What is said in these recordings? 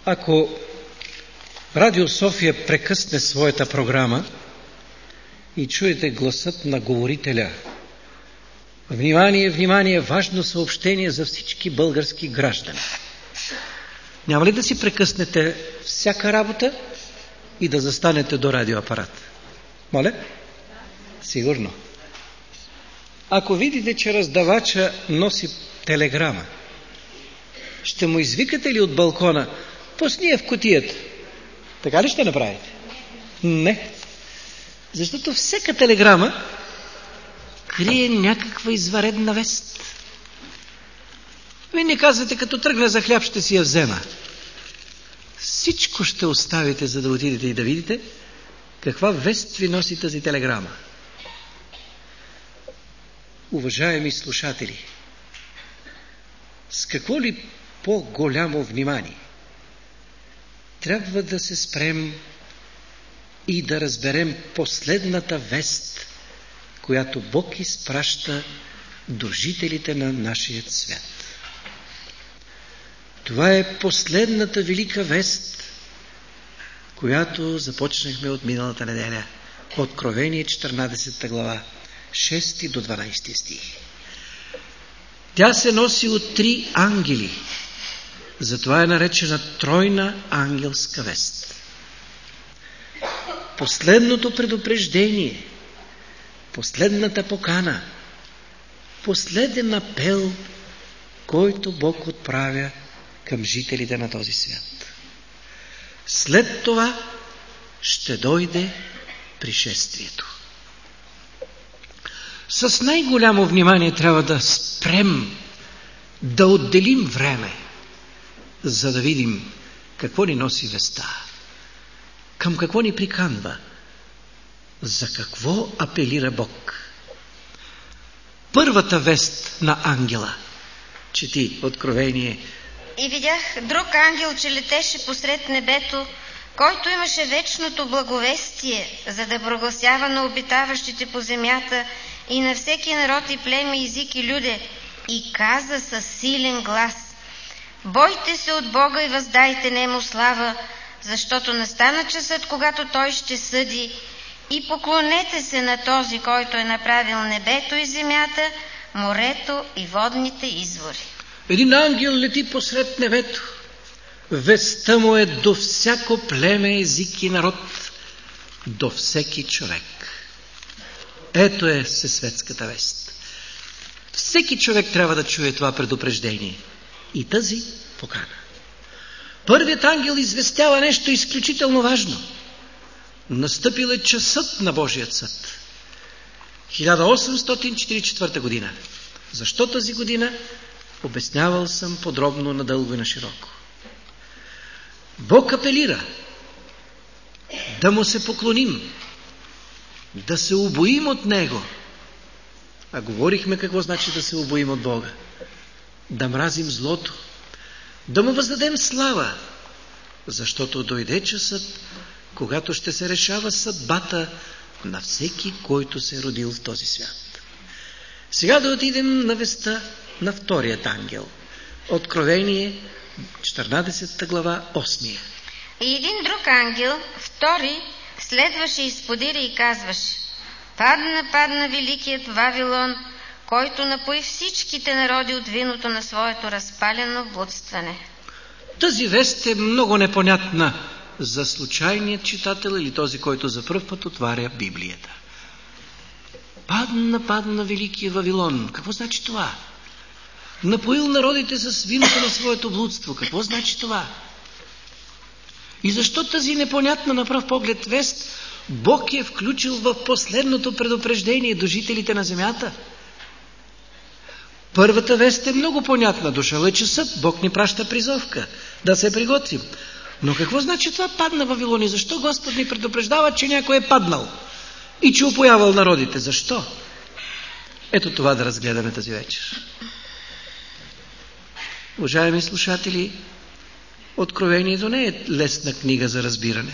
Ако Радио София прекъсне своята програма и чуете гласът на говорителя: внимание, внимание, важно съобщение за всички български граждани, няма ли да си прекъснете всяка работа и да застанете до радиоапарат? Моля? Сигурно. Ако видите, че раздавача носи телеграма, ще му извикате ли от балкона: пусни я в кутията? Така ли ще направите? Не. Защото всяка телеграма крие някаква извънредна вест. Вие не казвате: като тръгна за хляб, ще си я взема. Всичко ще оставите, за да отидете и да видите каква вест ви носи тази телеграма. Уважаеми слушатели, с какво ли по-голямо внимание трябва да се спрем и да разберем последната вест, която Бог изпраща до жителите на нашия свят. Това е последната велика вест, която започнахме от миналата неделя. Откровение 14 глава, 6 до 12 стих. Тя се носи от 3 ангели. Затова е наречена тройна ангелска вест. Последното предупреждение, последната покана, последен апел, който Бог отправя към жителите на този свят. След това ще дойде пришествието. С най-голямо внимание трябва да спрем, да отделим време, за да видим какво ни носи веста, към какво ни приканва, за какво апелира Бог. Първата вест на ангела. Чети Откровение. И видях друг ангел, че летеше посред небето, който имаше вечното благовестие, за да прогласява на обитаващите по земята и на всеки народ и племе, език и люде, и каза със силен глас: бойте се от Бога и въздайте нему слава, защото настана часът, когато Той ще съди, и поклонете се на този, който е направил небето и земята, морето и водните извори. Един ангел лети посред небето. Вестта му е до всяко племе, език и народ, до всеки човек. Ето е всесветската вест. Всеки човек трябва да чуе това предупреждение и тази покана. Първият ангел известява нещо изключително важно. Настъпил е часът на Божият съд. 1844 година. Защо тази година? Обяснявал съм подробно, надълго и на широко. Бог апелира да му се поклоним, да се убоим от Него. А говорихме какво значи да се убоим от Бога. Да мразим злото, да му въздадем слава, защото дойде часът, когато ще се решава съдбата на всеки, който се е родил в този свят. Сега да отидем на веста на вторият ангел. Откровение 14 глава, 8. И един друг ангел, втори, следваше и сподири и казваше: падна великият Вавилон, който напои всичките народи от виното на своето разпалено блудстване. Тази вест е много непонятна за случайният читател или този, който за пръв път отваря Библията. Падна великият Вавилон. Какво значи това? Напоил народите с виното на своето блудство. Какво значи това? И защо тази непонятна на пръв поглед вест Бог е включил в последното предупреждение до жителите на земята? Първата вест е много понятна. Дошъл е часът. Бог ни праща призовка да се приготвим. Но какво значи това падна Вавилон? И защо Господ ни предупреждава, че някой е паднал и че опоявал народите? Защо? Ето това да разгледаме тази вечер. Уважаеми слушатели, Откровението не е лесна книга за разбиране.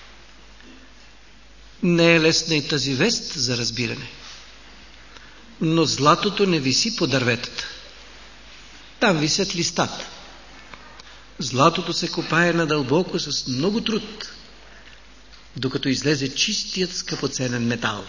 Не е лесна и тази вест за разбиране. Но златото не виси по дърветата. Там висят листата. Златото се копае надълбоко с много труд, докато излезе чистият скъпоценен метал.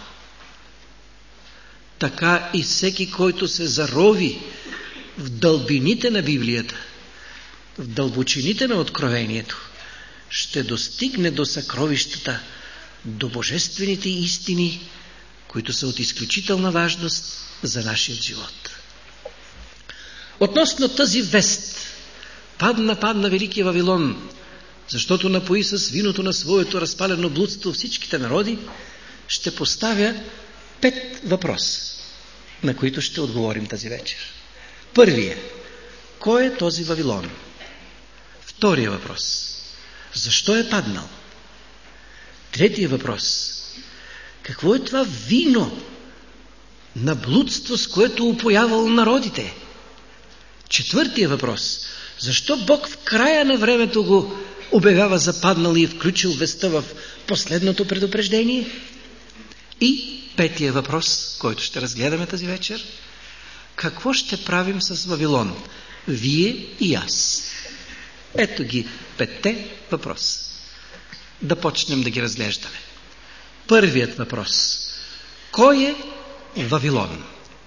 Така и всеки, който се зарови в дълбините на Библията, в дълбочините на откровението, ще достигне до съкровищата, до божествените истини, които са от изключителна важност за нашия живот. Относно тази вест, падна Великия Вавилон, защото напои с виното на своето разпалено блудство всичките народи, ще поставя 5 въпроса, на които ще отговорим тази вечер. Първият: кой е този Вавилон? Втория въпрос: защо е паднал? Третия въпрос: какво е това вино на блудство, с което упоявал народите? Четвъртия въпрос: защо Бог в края на времето го обявява за паднал и е включил вестта в последното предупреждение? И петия въпрос, който ще разгледаме тази вечер: какво ще правим с Вавилон, вие и аз? Ето ги 5 въпроса. Да почнем да ги разглеждаме. Първият въпрос: кой е Вавилон?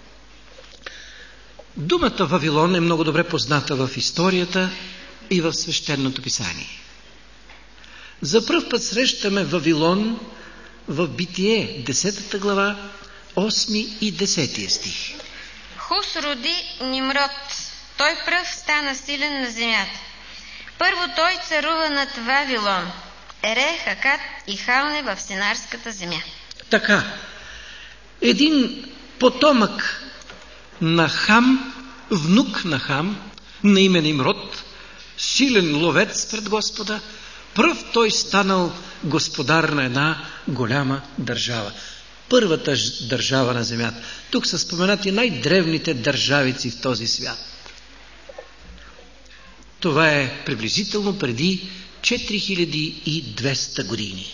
Думата Вавилон е много добре позната в историята и в свещеното писание. За пръв път срещаме Вавилон в Битие, 10 глава, 8 и 10 стих. Хус роди Нимрод. Той пръв стана силен на земята. Първо той царува над Вавилон, Ерех, Акад и Халне в Синарската земя. Така, един потомък на Хам, внук на Хам, на име Нимрод, силен ловец пред Господа, пръв той станал господар на една голяма държава. Първата държава на земята. Тук са споменати най-древните държавици в този свят. Това е приблизително преди 4200 години.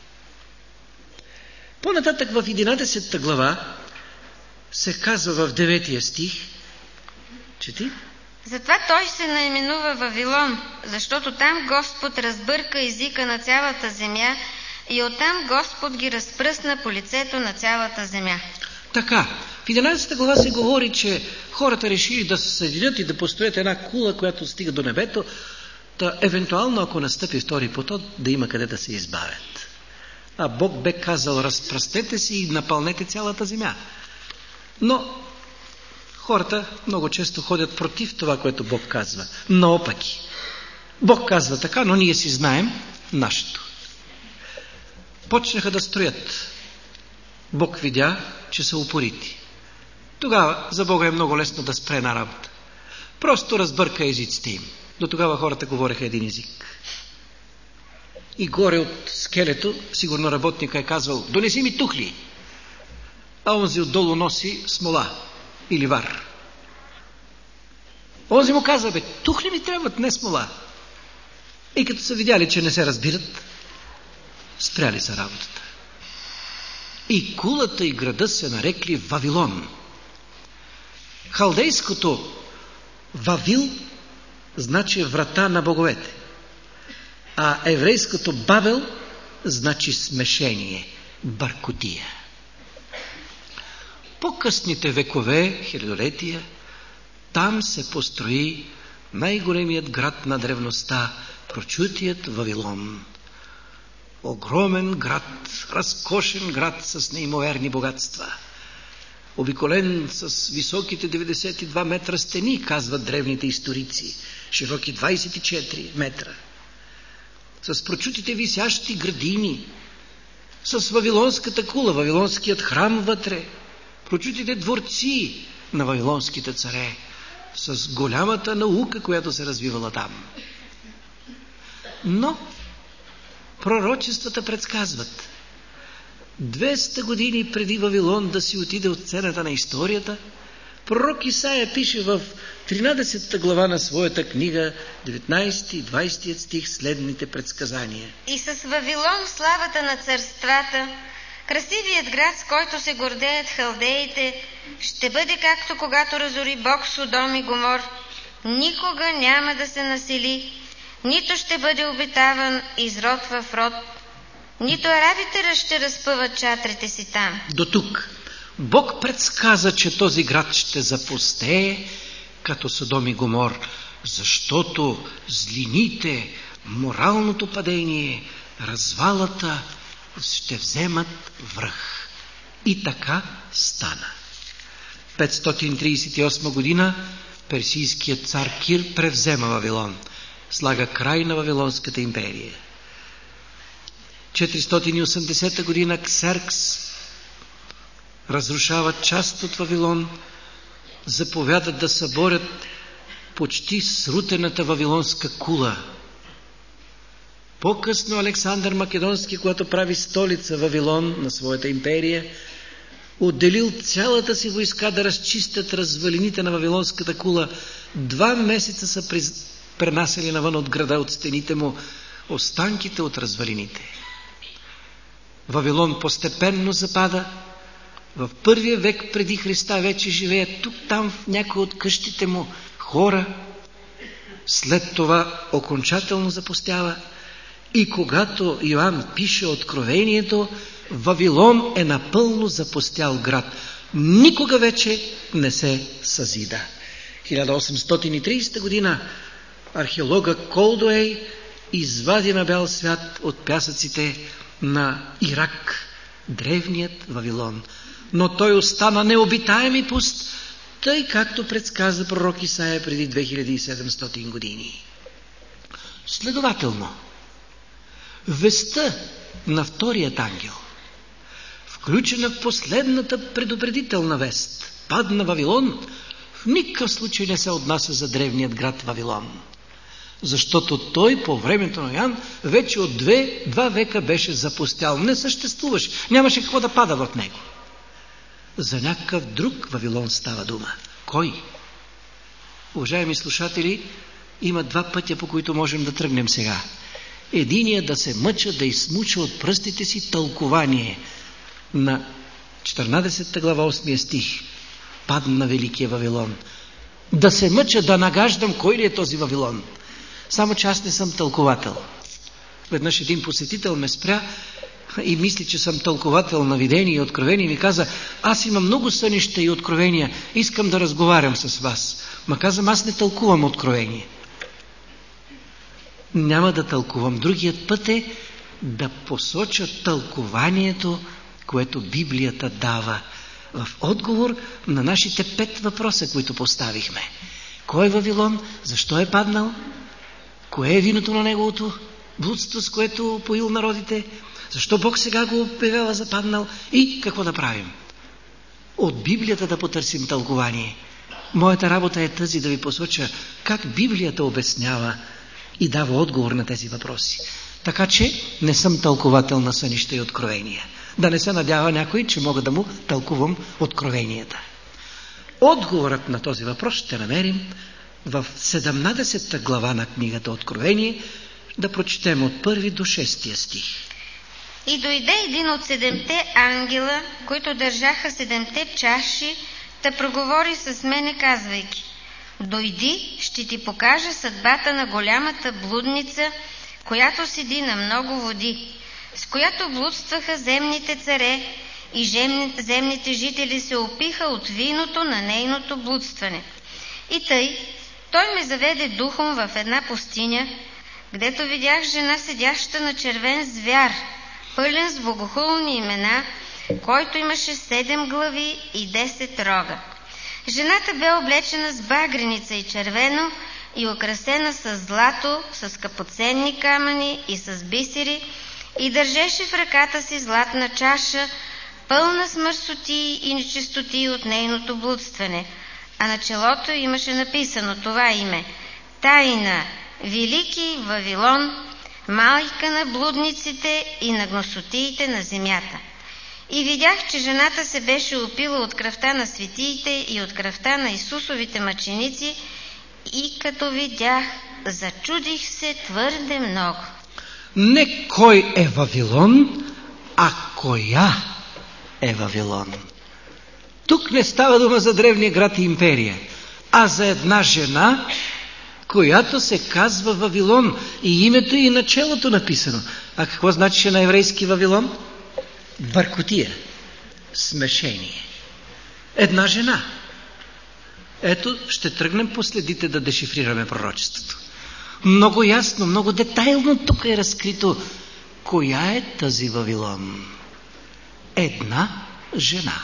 По-нататък в 11 глава се казва в 9 стих, чети: затова той се наименува Вавилон, защото там Господ разбърка езика на цялата земя и оттам Господ ги разпръсна по лицето на цялата земя. Така, в 11 глава се говори, че хората решили да се съединят и да построят една кула, която стига до небето, да евентуално, ако настъпи втори потоп, да има къде да се избавят. А Бог бе казал: разпръстете се и напълнете цялата земя. Но хората много често ходят против това, което Бог казва. Наопаки. Бог казва така, но ние си знаем нашето. Почнаха да строят. Бог видя, че са упорити. Тогава за Бога е много лесно да спре на работа. Просто разбърка езиците им. До тогава хората говореха един език. И горе от скелето, сигурно работника е казвал: донеси ми тухли. А онзи отдолу носи смола или вар. Онзи му казва: бе, тухли ми трябват, не смола. И като са видяли, че не се разбират, спряли са работата. И кулата и града се нарекли Вавилон. Халдейското Вавил значи врата на боговете, а еврейското Бабел значи смешение, бъркотия. По-късните векове, хилядолетия, там се построи най-големият град на древността, прочутият Вавилон. Огромен град, разкошен град с неимоверни богатства. Обиколен с високите 92 метра стени, казват древните историци, широки 24 метра. С прочутите висящи градини, с вавилонската кула, вавилонският храм вътре, прочутите дворци на вавилонските царе, с голямата наука, която се развивала там. Но пророчествата предсказват: 200 години преди Вавилон да си отиде от сцената на историята, пророк Исаия пише в 13 глава на своята книга, 19 и 20 стих, следните предсказания. И с Вавилон славата на царствата, красивият град, с който се гордеят халдеите, ще бъде както когато разори Бог Содом и Гомор. Никога няма да се насели, нито ще бъде обитаван из род в род, нито арабите ще разпъват чатрите си там. До тук Бог предсказа, че този град ще запустее като Содом и Гомор, защото злините, моралното падение, развалата ще вземат връх. И така стана. 538 година персийският цар Кир превзема Вавилон, слага край на Вавилонската империя. 480 година Ксеркс разрушава част от Вавилон, заповяда да съборят почти срутената вавилонска кула. По-късно Александър Македонски, когато прави столица Вавилон на своята империя, отделил цялата си войска да разчистят развалините на вавилонската кула. 2 месеца са пренасели навън от града, от стените му, останките от развалините. Вавилон постепенно запада. В 1 век преди Христа вече живеят тук-там в някои от къщите му хора. След това окончателно запустява. И когато Йоан пише Откровението, Вавилон е напълно запустял град. Никога вече не се съзида. 1830 година археолога Колдуей извади на бял свят от пясъците на Ирак древният Вавилон. Но той остана необитаем и пуст, тъй както предсказа пророк Исаия преди 2700 години. Следователно, вестта на вторият ангел, включена в последната предупредителна вест, падна Вавилон, в никакъв случай не се отнася за древният град Вавилон. Защото той по времето на Йоан вече от 2 века беше запустял. Не съществуваше. Нямаше какво да пада в него. За някакъв друг Вавилон става дума. Кой? Уважаеми слушатели, има 2 пътя, по които можем да тръгнем сега. Единият да се мъча да измуча от пръстите си тълкование на 14 глава 8 стих. Падна Великия Вавилон. Да се мъча да нагаждам кой ли е този Вавилон. Само че аз не съм тълковател. Веднъж един посетител ме спря и мисли, че съм тълковател на видения и откровения и ми каза: аз имам много сънища и откровения, искам да разговарям с вас. Ма казвам, аз не тълкувам откровение. Няма да тълкувам. Другият път е да посоча тълкованието, което Библията дава в отговор на нашите 5 въпроса, които поставихме. Кой е Вавилон? Защо е паднал? Кое е виното на неговото блудство, с което поил народите? Защо Бог сега го обявява за паднал? И какво да правим? От Библията да потърсим тълкование. Моята работа е тази, да ви посоча как Библията обяснява и дава отговор на тези въпроси. Така че не съм тълковател на сънища и откровения. Да не се надява някой, че мога да му тълкувам откровенията. Отговорът на този въпрос ще намерим в 17 глава на книгата Откровение, да прочетем от 1 до 6 стих. И дойде един от 7 ангела, които държаха 7 чаши, да проговори с мене, казвайки: дойди, ще ти покажа съдбата на голямата блудница, която седи на много води, с която блудстваха земните царе, и земните жители се опиха от виното на нейното блудстване. И тъй, той ме заведе духом в една пустиня, гдето видях жена, седяща на червен звяр, пълен с богохулни имена, който имаше 7 глави и 10 рога. Жената бе облечена с багреница и червено и украсена с злато, с скъпоценни камъни и с бисери, и държеше в ръката си златна чаша, пълна с мърсотии и нечистотии от нейното блудстване, а на челото имаше написано това име: Тайна, Велики Вавилон, майка на блудниците и на гносотиите на земята. И видях, че жената се беше опила от кръвта на светиите и от кръвта на Исусовите мъченици, и като видях, зачудих се твърде много. Не кой е Вавилон, а коя е Вавилон. Тук не става дума за древния град и империя, а за една жена, която се казва Вавилон. И името и началото написано. А какво значи на еврейски Вавилон? Бъркотия. Смешение. Една жена. Ето, ще тръгнем по следите да дешифрираме пророчеството. Много ясно, много детайлно тук е разкрито коя е тази Вавилон. Една жена.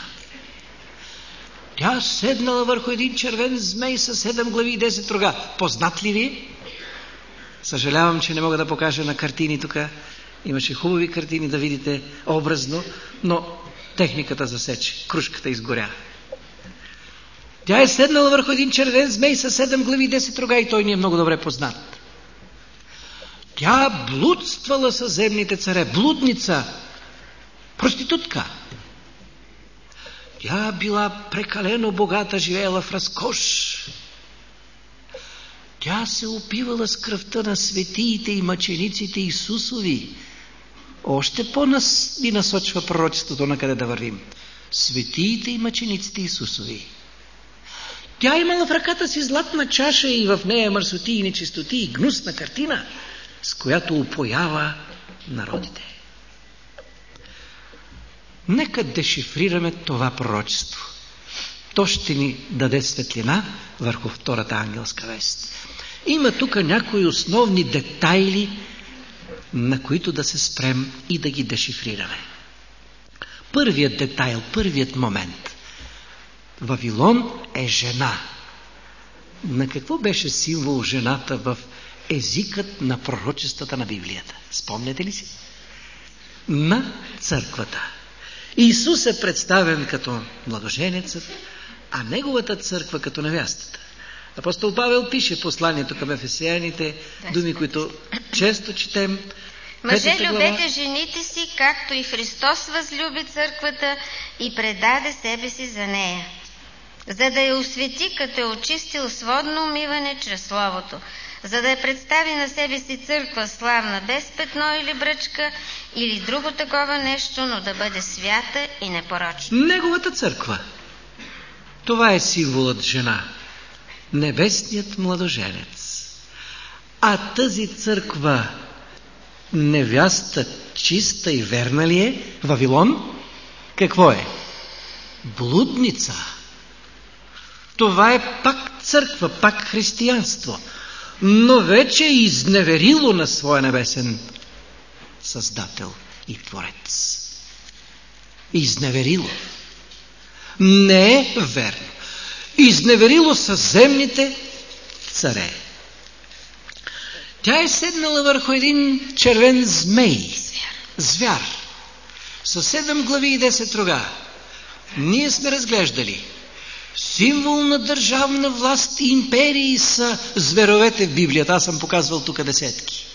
Тя седнала върху един червен змей с 7 глави и 10 рога. Познат ли ви? Съжалявам, че не мога да покажа на картини тук. Имаше хубави картини да видите образно, но техниката засече. Крушката изгоря. Тя е седнала върху един червен змей с 7 глави и 10 рога и той ни е много добре познат. Тя блудствала със земните царе. Блудница. Проститутка. Тя била прекалено богата, живеела в разкош. Тя се опивала с кръвта на светиите и мъчениците Исусови. Още по-ни насочва пророчеството на къде да вървим. Светиите и мъчениците Исусови. Тя имала в ръката си златна чаша и в нея мърсоти и нечистоти и гнусна картина, с която упоява народите. Нека дешифрираме това пророчество. То ще ни даде светлина върху втората ангелска вест. Има тук някои основни детайли, на които да се спрем и да ги дешифрираме. Първият детайл, първият момент. Вавилон е жена. На какво беше символ жената в езикът на пророчествата на Библията? Спомняте ли си? На църквата. Исус е представен като младоженецът, а неговата църква като невястата. Апостол Павел пише посланието към ефесяните, думи, които често четем. Мъже, любете жените си, както и Христос възлюби църквата и предаде себе си за нея, за да я освети, като е очистил с водно умиване чрез Словото, за да я представи на себе си църква славна, без петно или бръчка, или друго такова нещо, но да бъде свята и непорочна. Неговата църква. Това е символът жена. Небесният младоженец. А тази църква, невяста, чиста и верна ли е? Вавилон? Какво е? Блудница. Това е пак църква, пак християнство. Но вече е изневерило на своя небесен Създател и Творец. Изневерило. Не е верно. Изневерило със земните царе. Тя е седнала върху един червен змей. Звяр. Със 7 глави и 10 рога. Ние сме разглеждали. Символ на държавна власт и империи са зверовете в Библията. Аз съм показвал тук десетки.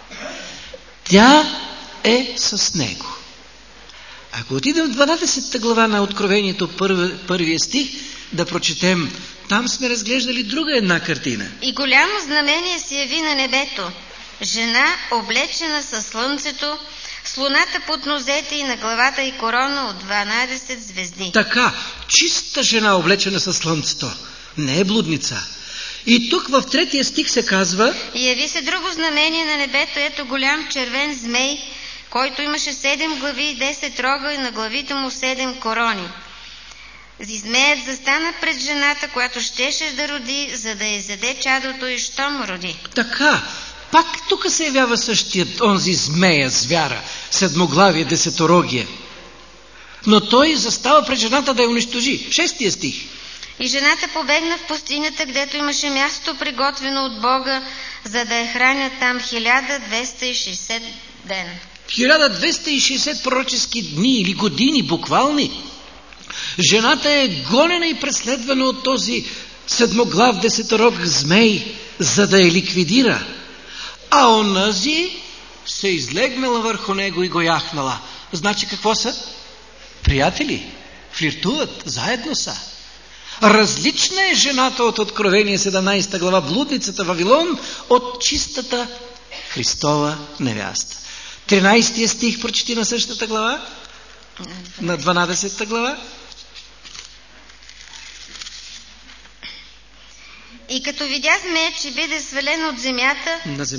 Тя е с него. Ако отидем в 12 глава на Откровението, първия стих, да прочетем, там сме разглеждали друга една картина. И голямо знамение се яви на небето. Жена, облечена със слънцето, с луната под нозете и на главата и корона от 12 звезди. Така, чиста жена, облечена със слънцето. Не е блудница. И тук в 3 стих се казва: и яви се друго знамение на небето, ето голям червен змей, който имаше 7 глави и 10 рога и на главите му 7 корони. Змеят застана пред жената, която щеше да роди, за да изяде чадото и щом роди. Така, пак тук се явява същият онзи змея, звяра, седмоглавие, десеторогие. Но той застава пред жената да я унищожи. 6 стих. И жената побегна в пустинята, където имаше място приготвено от Бога, за да я хранят там 1260 дена. 1260 пророчески дни или години, буквални. Жената е гонена и преследвана от този седмоглав десеторог змей, за да я ликвидира. А онази се излегнала върху него и го яхнала. Значи какво са? Приятели, флиртуват, заедно са. Различна е жената от Откровение 17 глава, блудницата Вавилон, от чистата Христова невяста. 13 стих прочети на същата глава, на 12 глава. И като видя змея, че биде свален от земята,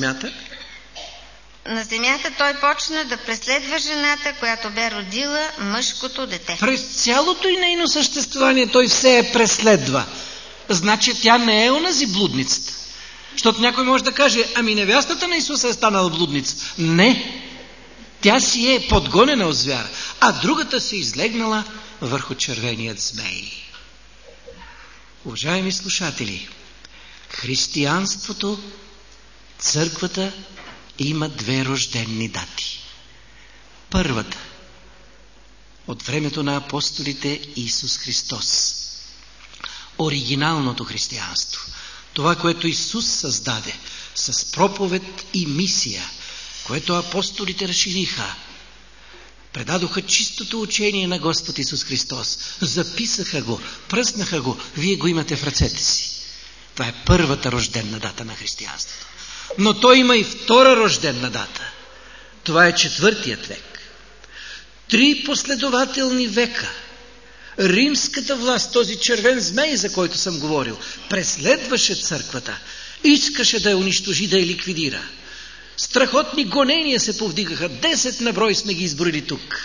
на земята, той почна да преследва жената, която бе родила мъжкото дете. През цялото и нейно съществувание той все я преследва. Значи тя не е онази блудницата. Защото някой може да каже, ами невястата на Исуса е станала блудница. Не. Тя си е подгонена от звяра, а другата си излегнала върху червеният змей. Уважаеми слушатели, християнството, църквата има две рожденни дати. Първата, от времето на апостолите, Исус Христос. Оригиналното християнство. Това, което Исус създаде с проповед и мисия, което апостолите разшириха. Предадоха чистото учение на Господ Исус Христос. Записаха го, пръснаха го. Вие го имате в ръцете си. Това е първата рожденна дата на християнството. Но той има и втора рожденна дата. Това е 4 век. 3 последователни века. Римската власт, този червен змей, за който съм говорил, преследваше църквата. Искаше да я унищожи, да я ликвидира. Страхотни гонения се повдигаха. 10 на брой сме ги изброили тук.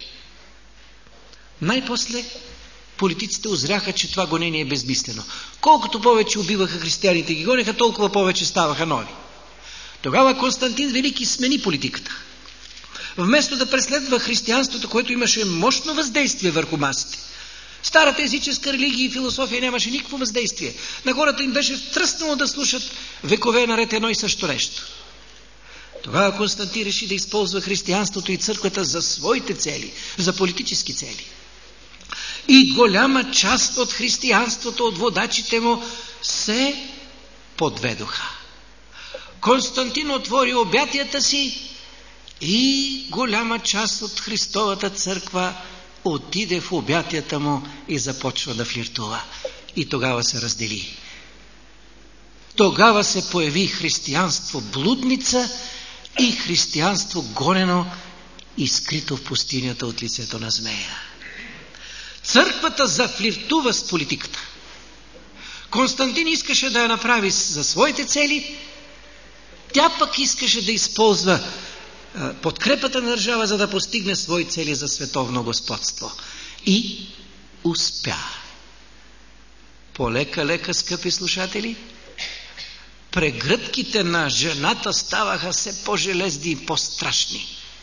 Най-после политиците узряха, че това гонение е безмислено. Колкото повече убиваха християните, ги гонеха, толкова повече ставаха нови. Тогава Константин Велики смени политиката. Вместо да преследва християнството, което имаше мощно въздействие върху масите, старата езическа религия и философия нямаше никакво въздействие. На хората им беше втръснало да слушат векове наред едно и също нещо. Тогава Константин реши да използва християнството и църквата за своите цели, за политически цели. И голяма част от християнството, от водачите му се подведоха. Константин отвори обятията си и голяма част от Христовата църква отиде в обятията му и започва да флиртува. И тогава се раздели. Тогава се появи християнство блудница и християнство гонено и скрито в пустинята от лицето на змея. Църквата зафлиртува с политиката. Константин искаше да я направи за своите цели, тя пък искаше да използва подкрепата на държава, за да постигне свои цели за световно господство. И успя. Полека-лека, скъпи слушатели, прегръдките на жената ставаха все по-железни и по-страшни.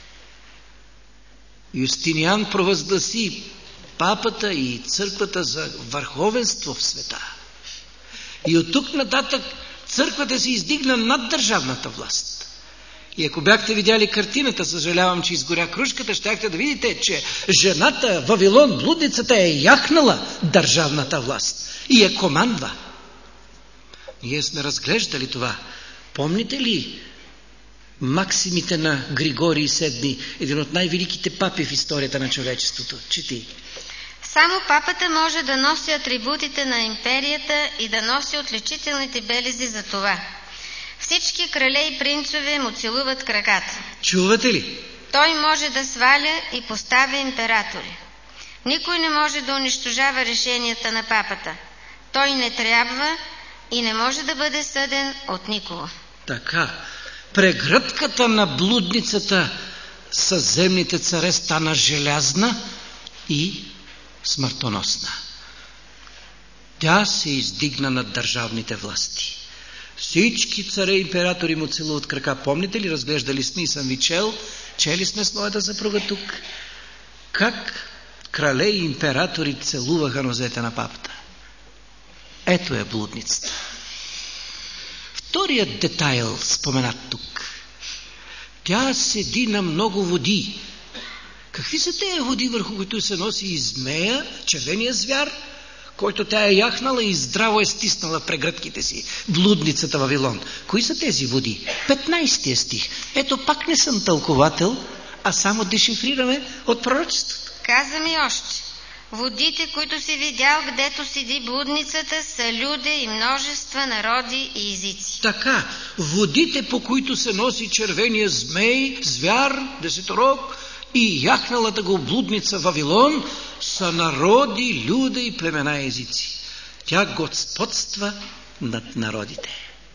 Юстиниан провъзгласи папата и църквата за върховенство в света. И от тук нататък църквата се издигна над държавната власт. И ако бяхте видяли картината, съжалявам, че изгоря кружката, щяхте да видите, че жената, Вавилон, блудницата, е яхнала държавната власт и я командва. Ние сме разглеждали това. Помните ли максимите на Григорий VII, един от най-великите папи в историята на човечеството? Чети. Само папата може да носи атрибутите на империята и да носи отличителните белези за това. Всички крале и принцове му целуват краката. Чувате ли? Той може да сваля и поставя императори. Никой не може да унищожава решенията на папата. Той не трябва и не може да бъде съден от никого. Така, прегръдката на блудницата със земните царе стана желязна и смъртоносна. Тя се издигна над държавните власти. Всички царе и императори му целуват крака. Помните ли, разглеждали сме и съм ви чели сме с моята съпруга тук, как крале и императори целуваха нозете на папата. Ето е блудницата. Вторият детайл, споменат тук. Тя седи на много води. Какви са тези води, върху които се носи и змея, червения звяр, който тя е яхнала и здраво е стиснала прегръдките си, блудницата Вавилон? Кои са тези води? 15 стих. Ето пак не съм тълковател, а само дешифрираме от пророчеството. Каза ми още. Водите, които си видял, гдето седи блудницата, са люде и множества народи и езици. Така, водите, по които се носи червения змей, звяр, десеторог и яхналата го блудница Вавилон, са народи, люде и племена и езици. Тя господства над народите.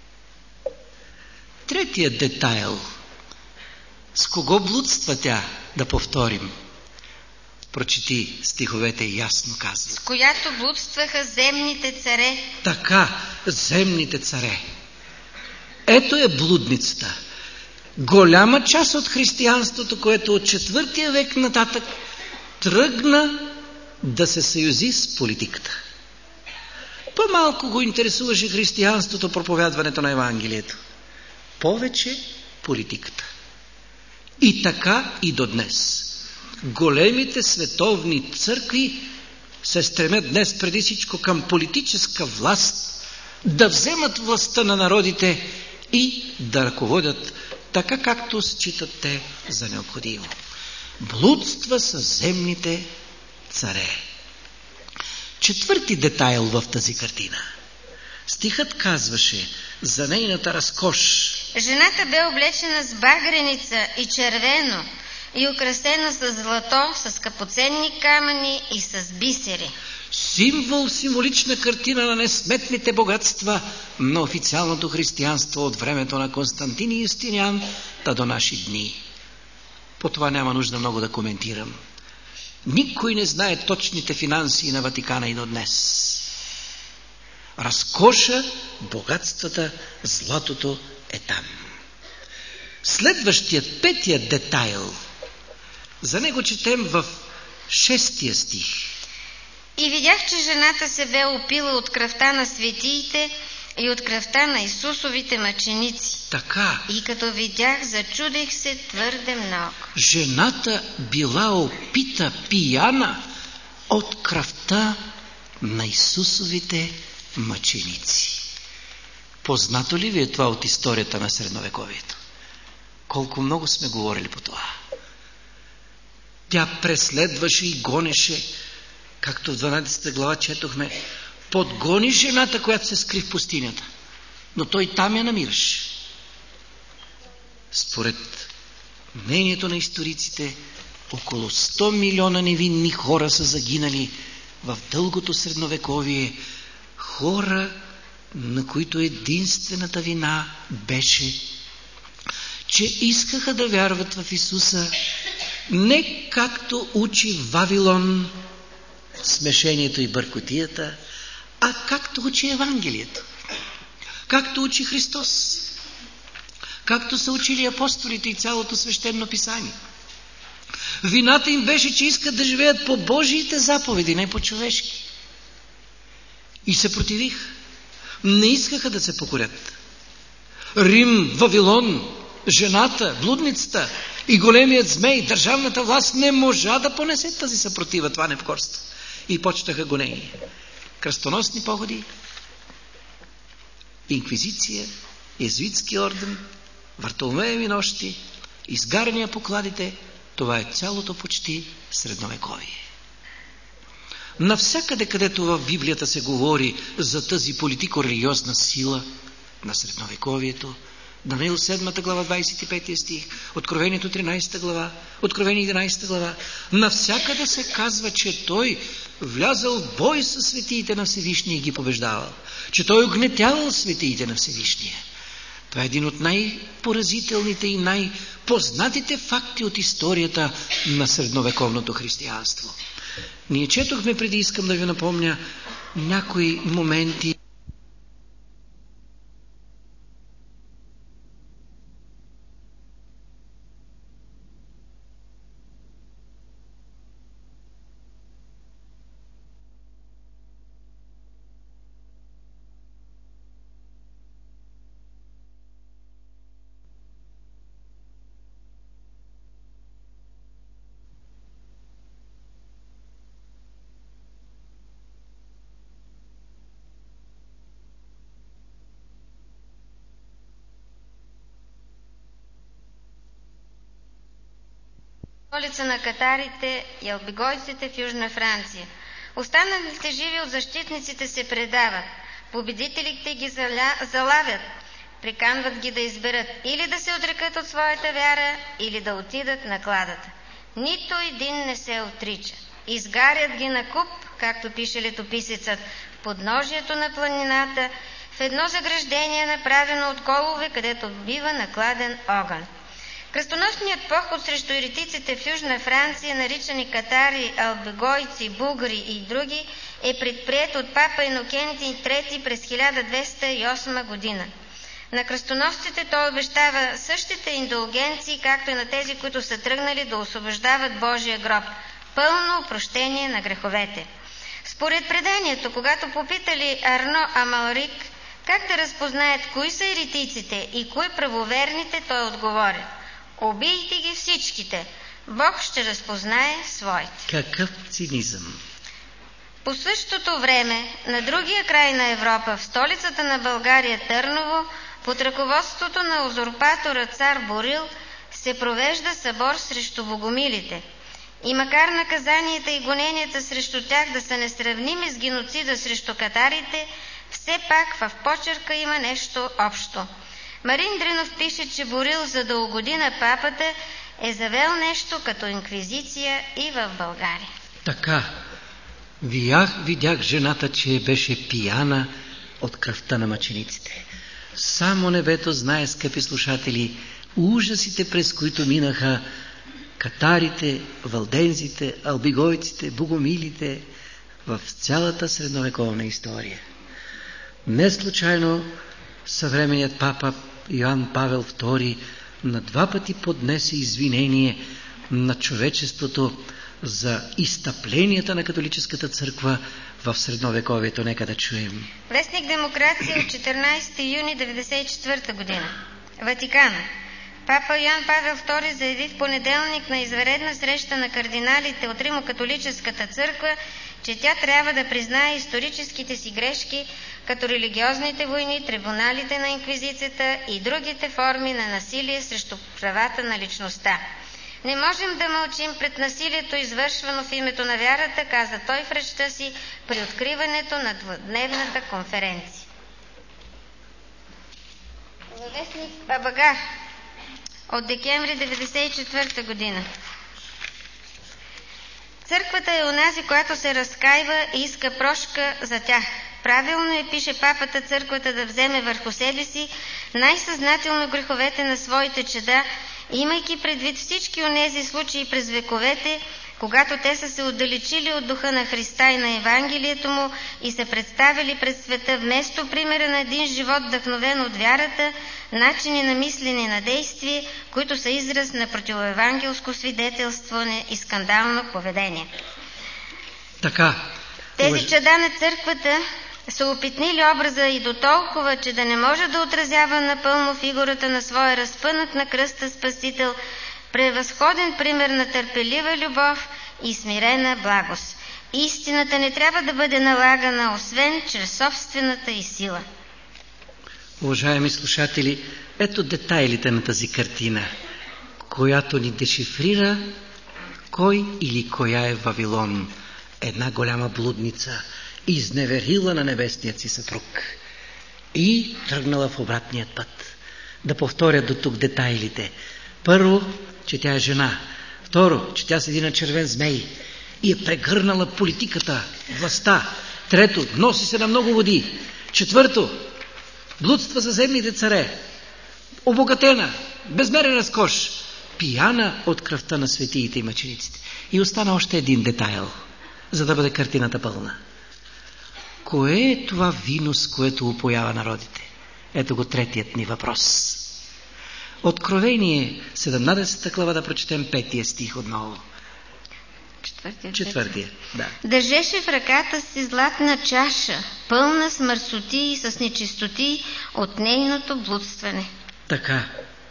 Третия детайл. С кого блудства тя? Да повторим. Прочети стиховете, ясно казва. С която блудстваха земните царе. Така, земните царе. Ето е блудницата. Голяма част от християнството, което от 4 век нататък тръгна да се съюзи с политиката. По-малко го интересуваше християнството, проповядването на Евангелието. Повече политиката. И така и до днес. Големите световни църкви се стремят днес преди всичко към политическа власт, да вземат властта на народите и да ръководят така, както считат те за необходимо. Блудства са земните царе. 4 детайл в тази картина. Стихът казваше за нейната разкош. Жената бе облечена с багреница и червено и украсена с злато, с скъпоценни камъни и с бисери. Символ, символична картина на несметните богатства на официалното християнство от времето на Константин и Юстиниан до наши дни. По това няма нужда много да коментирам. Никой не знае точните финанси на Ватикана и до днес. Разкоша, богатствата, златото е там. Следващият, 5 детайл. За него четем в 6 стих. И видях, че жената се бе опила от кръвта на светиите и от кръвта на Исусовите мъченици. Така. И като видях, зачудих се твърде много. Жената била опита, пияна от кръвта на Исусовите мъченици. Познато ли ви е това от историята на средновековието? Колко много сме говорили по това. Тя преследваше и гонеше, както в 12 глава четохме, подгони жената, която се скри в пустинята. Но той там я намираше. Според мнението на историците, около 100 милиона невинни хора са загинали в дългото средновековие. Хора, на които единствената вина беше, че искаха да вярват в Исуса не както учи Вавилон, смешението и бъркотията, а както учи Евангелието, както учи Христос, както са учили апостолите и цялото свещено писание. Вината им беше, че искат да живеят по Божиите заповеди, не по човешки. И се противих. Не искаха да се покорят. Рим, Вавилон, жената, блудницата и големият змей, държавната власт не можа да понесе тази съпротива, това непокорство. И почнаха гонения. Кръстоносни походи, инквизиция, езуитски орден, Вартоломееви нощи, изгаряния по кладите. Това е цялото почти средновековие. Навсякъде, където в Библията се говори за тази политико-религиозна сила на средновековието, Даниил 7 глава, 25 стих, Откровението 13 глава, Откровение 11 глава, навсякъде се казва, че той влязал в бой със светиите на Всевишния и ги побеждавал, че той огнетявал светиите на Всевишния. Това е един от най-поразителните и най-познатите факти от историята на средновековното християнство. Ние четохме преди, искам да ви напомня, някои моменти. Столица на катарите и албегойците в Южна Франция. Останалите живи от защитниците се предават. Победителите ги залавят. Приканват ги да изберат или да се отрекат от своята вяра, или да отидат на кладата. Нито един не се отрича. Изгарят ги на куп, както пише летописецът, в подножието на планината, в в едно заграждение, направено от колове, където бива накладен огън. Кръстоносният поход срещу еретиците в Южна Франция, наричани катари, албегойци, булгари и други, е предприет от папа Инокентий III през 1208 година. На кръстоносците той обещава същите индулгенции, както и на тези, които са тръгнали да освобождават Божия гроб, пълно опрощение на греховете. Според преданието, когато попитали Арно Амалрик как да разпознаят кои са еретиците и кои правоверните, той отговори: убийте ги всичките, Бог ще разпознае своите. Какъв цинизъм! По същото време, на другия край на Европа, в столицата на България Търново, под ръководството на узурпатора цар Борил, се провежда събор срещу богомилите. И макар наказанията и гоненията срещу тях да са несравними с геноцида срещу катарите, все пак в почерка има нещо общо. Марин Дринов пише, че Борил, за да угоди на папата, е завел нещо като инквизиция и в България. Така, видях жената, че беше пияна от кръвта на мъчениците. Само небето знае, скъпи слушатели, ужасите, през които минаха катарите, валдензите, албигойците, богомилите в цялата средновековна история. Не случайно съвременният папа Йоан Павел II на 2 пъти поднесе извинение на човечеството за изтъпленията на католическата църква в средновековието. Нека да чуем. Вестник Демокрация от 14 юни 1994 година. Ватикан. Папа Йоан Павел II заяви в понеделник на извънредна среща на кардиналите от Римокатолическата църква, че тя трябва да признае историческите си грешки, като религиозните войни, трибуналите на инквизицията и другите форми на насилие срещу правата на личността. Не можем да мълчим пред насилието, извършвано в името на вярата, каза той в речта си при откриването на двудневната конференция. Във вестник Бабага от декември 1994 година. Църквата е онази, която се разкаива и иска прошка за тях. Правилно е, пише папата, църквата да вземе върху себе си най-съзнателно греховете на своите чеда, имайки предвид всички онези случаи през вековете, когато те са се отдалечили от духа на Христа и на Евангелието му и са представили пред света вместо примера на един живот, вдъхновен от вярата, начини на мислене и на действие, които са израз на противоевангелско свидетелстване и скандално поведение. Така. Тези чеда на църквата са опитнили образа и до толкова, че да не може да отразява напълно фигурата на своя разпънат на кръста Спасител, превъзходен пример на търпелива любов и смирена благост. Истината не трябва да бъде налагана, освен чрез собствената й сила. Уважаеми слушатели, ето детайлите на тази картина, която ни дешифрира кой или коя е Вавилон, една голяма блудница, изневерила на небесният си съпруг и тръгнала в обратният път. Да повторя до тук детайлите. Първо, че тя е жена. Второ, че тя седи на червен змей и е прегърнала политиката, властта. Трето, носи се на много води. Четвърто, блудства за земните царе. Обогатена, безмерен разкош, пияна от кръвта на светиите и мъчениците. И остана още един детайл, за да бъде картината пълна. Кое е това вино, с което упоява народите? Ето го третият ни въпрос. Откровение, 17 глава, да прочетем 5 стих отново. Четвъртия. Да. Държеше в ръката си златна чаша, пълна с мърсоти и с нечистоти от нейното блудстване. Така.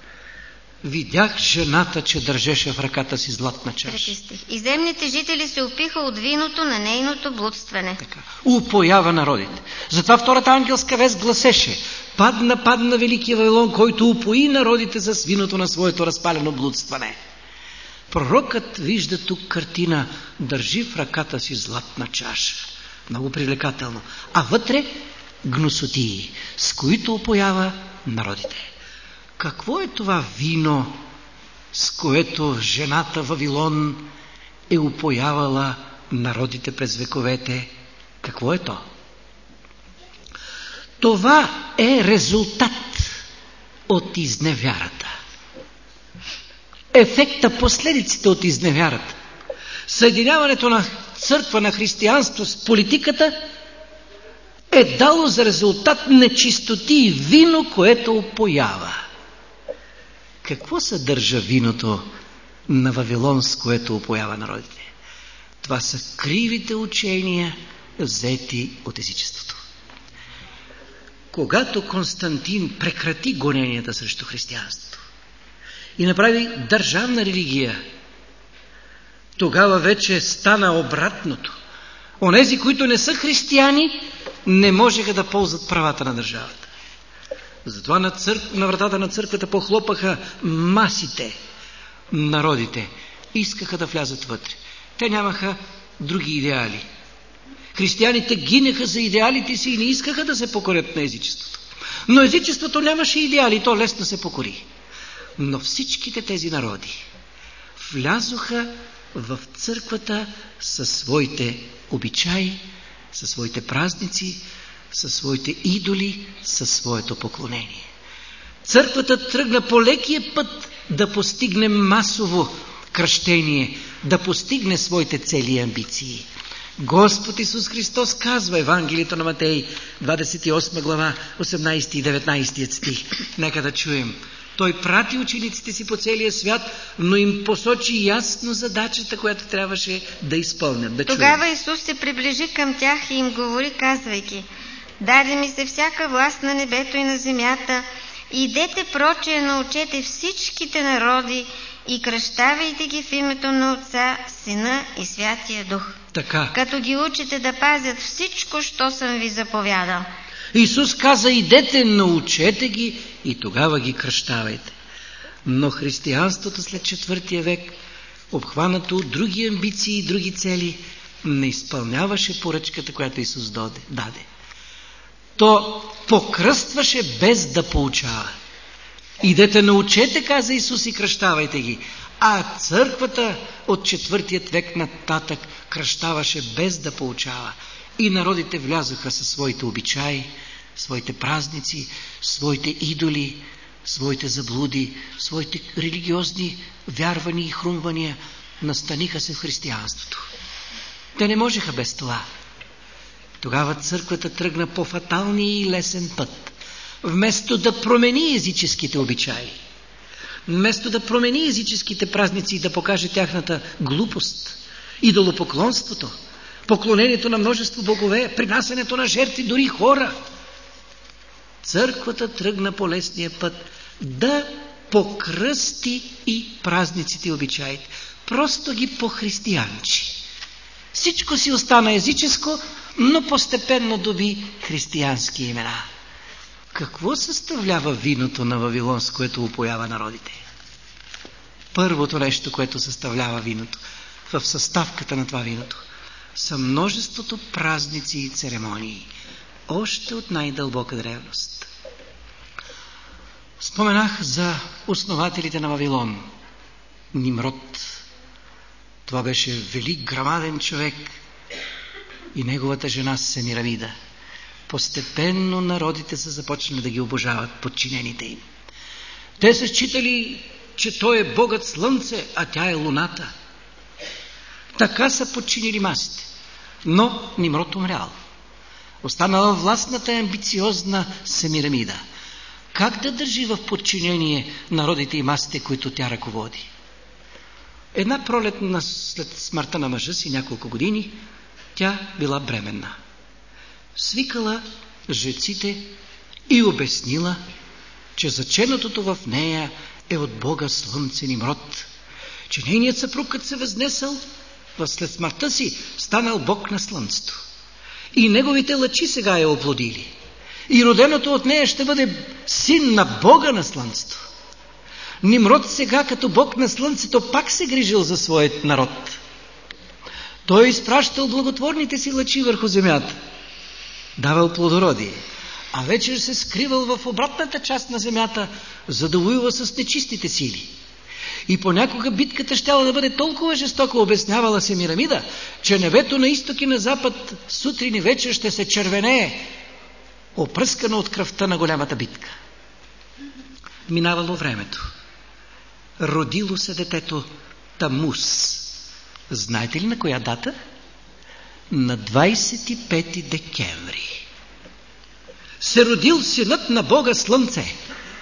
Видях жената, че държеше в ръката си златна чаша. И земните жители се опиха от виното на нейното блудстване. Така. Упоява народите. Затова втората ангелска вест гласеше: падна великия Вавилон, който упои народите с виното на своето разпалено блудстване. Пророкът вижда тук картина: държи в ръката си златна чаша. Много привлекателно. А вътре гносотии, с които упоява народите. Какво е това вино, с което жената Вавилон е упоявала народите през вековете? Какво е то? Това е резултат от изневярата. Ефекта, последиците от изневярата. Съединяването на църква, на християнство с политиката е дало за резултат нечистоти и вино, което опоява. Какво съдържа виното на Вавилон, с което опоява народите? Това са кривите учения, взети от езичеството. Когато Константин прекрати гоненията срещу християнството и направи държавна религия, тогава вече стана обратното. Онези, които не са християни, не можеха да ползват правата на държавата. Затова на вратата на църквата похлопаха масите, народите. Искаха да влязат вътре. Те нямаха други идеали. Християните гинеха за идеалите си и не искаха да се покорят на езичеството. Но езичеството нямаше идеали, то лесно се покори. Но всичките тези народи влязоха в църквата със своите обичаи, със своите празници, със своите идоли, със своето поклонение. Църквата тръгна по лекия път да постигне масово кръщение, да постигне своите цели и амбиции. Господ Исус Христос казва, Евангелието на Матей, 28 глава, 18 и 19 стих. Нека да чуем. Той прати учениците си по целия свят, но им посочи ясно задачата, която трябваше да изпълнят. Да Тогава Исус се приближи към тях и им говори, казвайки: даде ми се всяка власт на небето и на земята, идете проче, научете всичките народи и кръщавайте ги в името на Отца, Сина и Святия Дух. Така. Като ги учите да пазят всичко, що съм ви заповядал. Исус каза, идете, научете ги и тогава ги кръщавайте. Но християнството след 4 век, обхванато от други амбиции и други цели, не изпълняваше поръчката, която Исус даде. То покръстваше без да поучава. Идете, научете, каза Исус, и кръщавайте ги. А църквата от 4 век нататък кръщаваше без да поучава. И народите влязоха със своите обичаи, своите празници, своите идоли, своите заблуди, своите религиозни вярвания и хрумвания, настаниха се в християнството. Те не можеха без това. Тогава църквата тръгна по фаталния и лесен път. Вместо да промени езическите обичаи, вместо да промени езическите празници и да покаже тяхната глупост, идолопоклонството, поклонението на множество богове, принасянето на жертви, дори хора, църквата тръгна по лесния път да покръсти и празниците и обичаите. Просто ги похристиянчи. Всичко си остана езическо, но постепенно доби християнски имена. Какво съставлява виното на Вавилон, с което упоява народите? Първото нещо, което съставлява виното, в съставката на това виното, са множеството празници и церемонии, още от най-дълбока древност. Споменах за основателите на Вавилон. Нимрод. Това беше велик, грамаден човек и неговата жена Семирамида. Постепенно народите са започнали да ги обожават, подчинените им. Те са считали, че той е богът слънце, а тя е луната. Така са подчинили масите. Но Нимрод умрял. Останала властната и амбициозна Семирамида. Как да държи в подчинение народите и масите, които тя ръководи? Една пролет след смъртта на мъжа си, няколко години, тя била бременна. Свикала жреците и обяснила, че заченатото в нея е от бога слънце Нимрод, че нейният съпруг, като се възнесъл, след смъртта си станал бог на слънцето. И неговите лъчи сега я оплодили. И роденото от нея ще бъде син на бога на слънцето. Нимрод сега, като бог на слънцето, пак се грижил за своят народ. Той изпращал благотворните си лъчи върху земята. Давал плодородие. А вечер се скривал в обратната част на земята, за да воюва с нечистите сили. И понякога битката щяла да бъде толкова жестоко, обяснявала Семирамида, че небето на изток и на запад сутрин и вечер ще се червенее. опръскано от кръвта на голямата битка. Минавало времето. Родило се детето Тамус. Знаете ли на коя дата? На 25 декември. Се родил синът на Бога Слънце.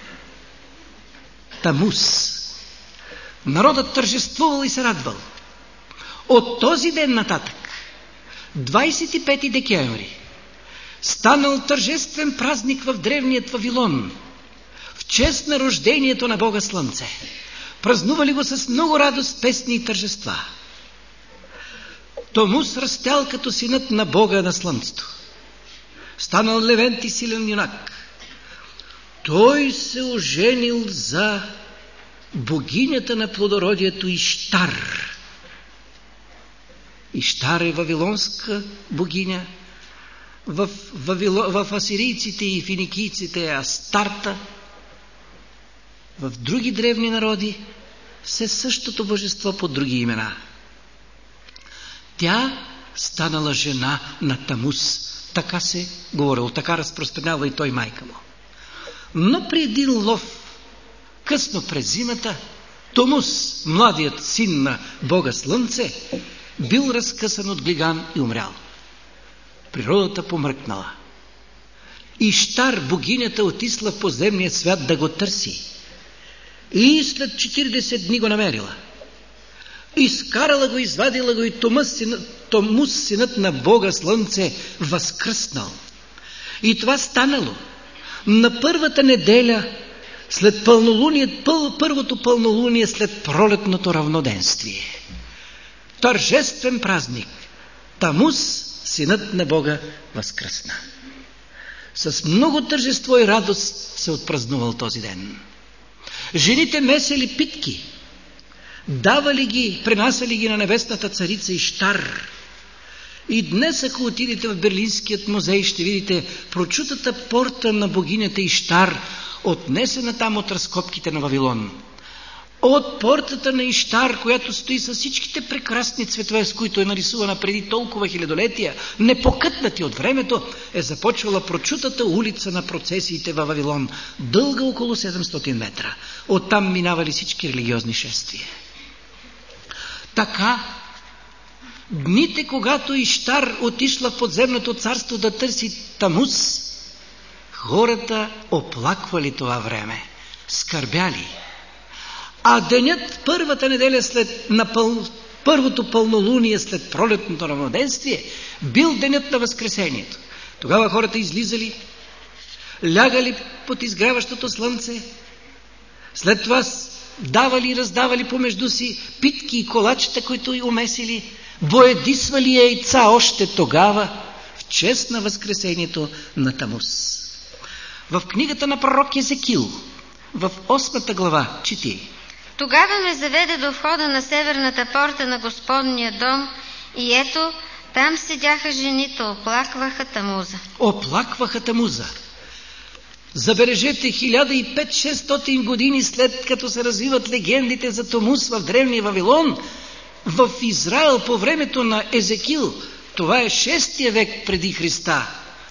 Тамус. Народът тържествувал и се радвал. От този ден нататък, 25 декември, станал тържествен празник в древният Вавилон, в чест на рождението на Бога Слънце. Празнували го с много радост, песни и тържества. Тамус растял като синът на Бога на Слънцето. Станал левент и силен юнак. Той се оженил за богинята на плодородието Иштар. Иштар е вавилонска богиня. В асирийците и финикийците е Астарта. В други древни народи все същото божество по други имена. Тя станала жена на Тамус. Така се говорил, така разпространява и той майка му. Но при един лов, късно през зимата, Тамус, младият син на Бога Слънце, бил разкъсан от глиган и умрял. Природата помръкнала. Иштар, богинята, отисла в подземния свят да го търси. И след 40 дни го намерила. Изкарала го, извадила го и Тамус, синът на Бога Слънце, възкръснал. И това станало на първата неделя след първото пълнолуние след пролетното равноденствие. Тържествен празник. Тамус, синът на Бога, възкръсна. С много тържество и радост се отпразнувал този ден. Жените месели питки, давали ги, пренасяли ги на небесната царица Иштар. И днес, ако отидете в Берлинският музей, ще видите прочутата порта на богинята Иштар, отнесена там от разкопките на Вавилон. От портата на Иштар, която стои с всичките прекрасни цветове, с които е нарисувана преди толкова хилядолетия, непокътнати от времето, е започвала прочутата улица на процесиите във Вавилон, дълга около 700 метра. Оттам минавали всички религиозни шествия. Така, дните, когато Иштар отишла в подземното царство да търси Тамус, хората оплаквали това време, скърбяли. А денят, първата неделя първото пълнолуние след пролетното равноденствие, бил денят на Възкресението. Тогава хората излизали, лягали под изгряващото слънце, след това давали и раздавали помежду си питки и колачета, които и умесили, боядисвали яйца още тогава, в чест на Възкресението на Тамус. В книгата на пророк Езекил, в 8 глава, чети: Тогава ме заведе до входа на северната порта на Господния дом и ето, там седяха жените, оплакваха Тамуза. Оплакваха Тамуза. Забележете, 1500-600 години след като се развиват легендите за Тамуз в древния Вавилон, в Израел по времето на Езекил, това е 6 век преди Христа,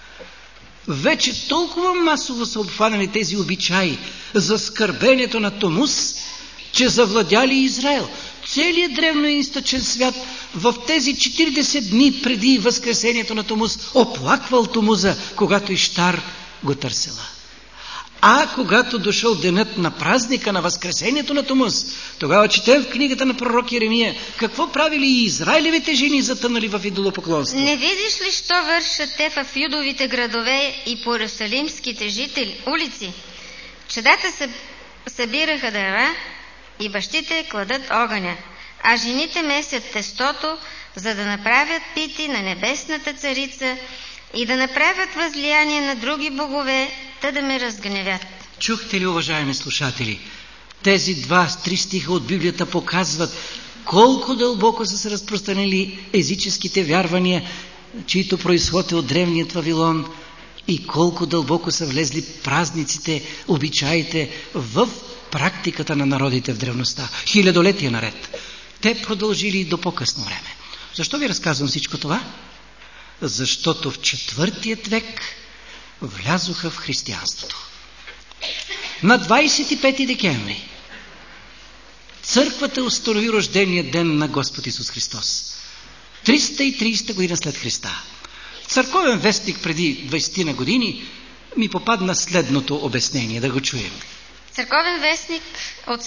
вече толкова масово са обхванали тези обичаи за скърбението на Тамуз, че завладяли Израел. Целият древноизточен свят в тези 40 дни преди възкресението на Тамуз оплаквал Тамуза, когато Иштар го търсила. А когато дошъл денят на празника на възкресението на Тамуз, тогава четем в книгата на пророк Еремия какво правили и израилевите жени, затънали в идолопоклонство. Не видиш ли, що вършат те в юдовите градове и по иерусалимските улици? Чедата събираха дърва и бащите кладат огъня, а жените месят тестото, за да направят пити на небесната царица и да направят възлияние на други богове, та да ме разгневят. Чухте ли, уважаеми слушатели? Тези 2-3 стиха от Библията показват колко дълбоко са се разпространили езическите вярвания, чието произход е от древният Вавилон, и колко дълбоко са влезли празниците, обичаите в практиката на народите в древността. Хилядолетия наред. Те продължили до по-късно време. Защо ви разказвам всичко това? Защото в 4 век влязоха в християнството. На 25 декември църквата установи рождения ден на Господ Исус Христос. 330 година след Христа. В църковен вестник преди 20 на години ми попадна следното обяснение, да го чуем. Църковен вестник от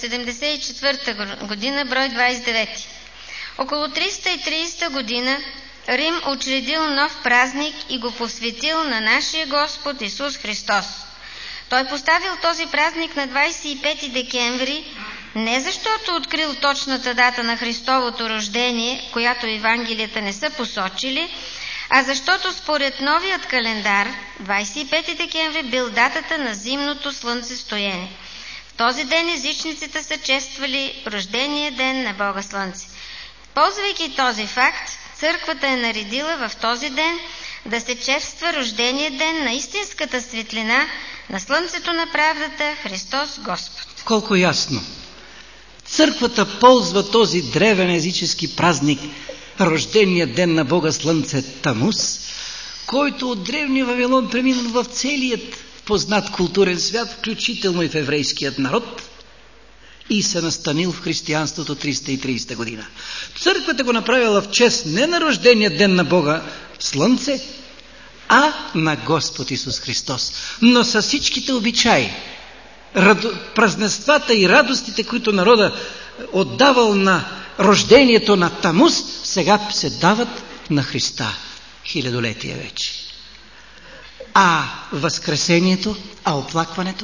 74 година, брой 29. Около 330 година Рим учредил нов празник и го посветил на нашия Господ Исус Христос. Той поставил този празник на 25 декември не защото открил точната дата на Христовото рождение, която Евангелията не са посочили, а защото според новият календар 25 декември бил датата на зимното слънцестояние. В този ден езичниците са чествали рождения ден на Бога Слънце. Ползвайки този факт, църквата е наредила в този ден да се чества рождения ден на истинската светлина на Слънцето на правдата Христос Господ. Колко ясно! Църквата ползва този древен езически празник, рождения ден на Бога Слънце Тамус, който от древния Вавилон преминал в целият познат културен свят, включително и в еврейският народ, и се настанил в християнството 330 година. Църквата го направила в чест не на рождения ден на Бога Слънце, а на Господ Исус Христос. Но с всичките обичаи, празненствата и радостите, които народа отдавал на рождението на Тамус, сега се дават на Христа. Хилядолетие вече. А възкресението, а оплакването?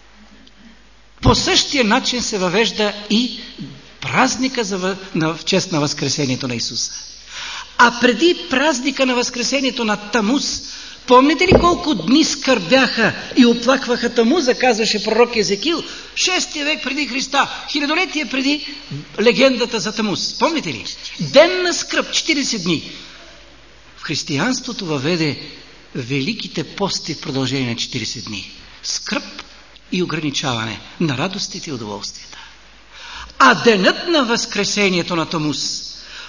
По същия начин се въвежда и празника в чест на възкресението на Исуса. А преди празника на възкресението на Тамус, помните ли колко дни скърбяха и оплакваха Тамуза, казваше пророк Езекил, 6 век преди Христа, хилядолетие преди легендата за Тамус. Помните ли? Ден на скръб, 40 дни. В християнството въведе великите пости в продължение на 40 дни. Скръб и ограничаване на радостите и удоволствията. А денят на възкресението на Тамус,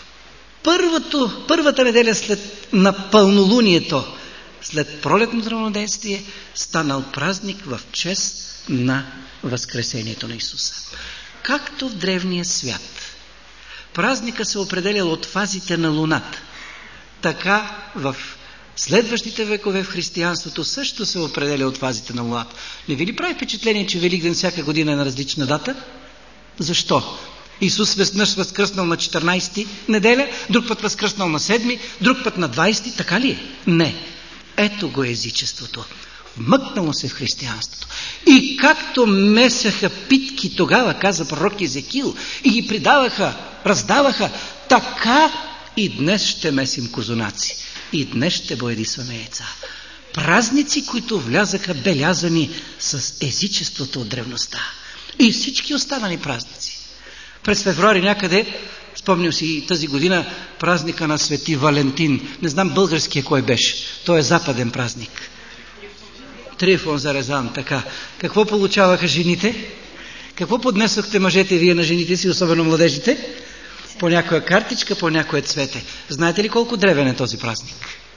първата неделя на пълнолунието, след пролетното равноденствие, станал празник в чест на възкресението на Исуса. Както в древния свят празника се определял от фазите на луната, така в следващите векове в християнството също се определя от фазите на луната. Не ви ли прави впечатление, че Великден всяка година е на различна дата? Защо? Исус веднъж възкръснал на 14 неделя, друг път възкръснал на 7, друг път на 20, така ли е? Не. Ето го езичеството. Вмъкнало се в християнството. И както месеха питки тогава, каза пророк Езекил, и ги раздаваха, така и днес ще месим козунаци. И днес ще боядисваме яйца. Празници, които влязаха белязани с езичеството от древността. И всички останали празници. През февруари някъде, спомням си тази година, празника на Свети Валентин. Не знам българския кой беше. Той е западен празник. Трифон Зарезан, така. Какво получаваха жените? Какво поднесохте мъжете вие на жените си, особено младежите? По някоя картичка, по някое цвете. Знаете ли колко древен е този празник?